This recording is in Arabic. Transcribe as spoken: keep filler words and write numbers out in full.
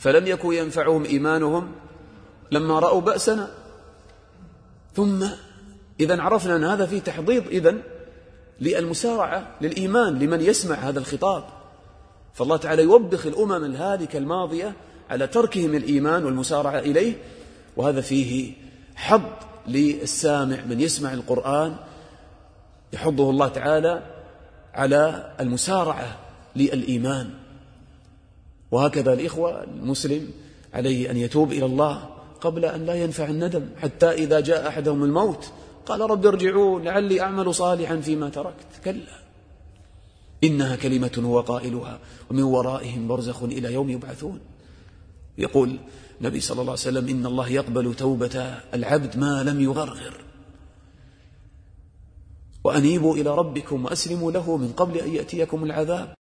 فلم يكن ينفعهم إيمانهم لما رأوا بأسنا. ثم إذن عرفنا أن هذا فيه تحضيض إذن للمسارعة للإيمان لمن يسمع هذا الخطاب. فالله تعالى يوبخ الأمم الهالكة الماضية على تركهم الإيمان والمسارعة إليه، وهذا فيه حظ للسامع من يسمع القرآن، يحضه الله تعالى على المسارعة للإيمان. وهكذا الإخوة المسلم عليه أن يتوب إلى الله قبل أن لا ينفع الندم، حتى إذا جاء أحدهم الموت قال رب ارجعون لعلي أعمل صالحا فيما تركت. كلا إنها كلمة هو قائلها ومن ورائهم برزخ إلى يوم يبعثون. يقول النبي صلى الله عليه وسلم إن الله يقبل توبة العبد ما لم يغرغر، وأنيبوا إلى ربكم وأسلموا له من قبل أن يأتيكم العذاب.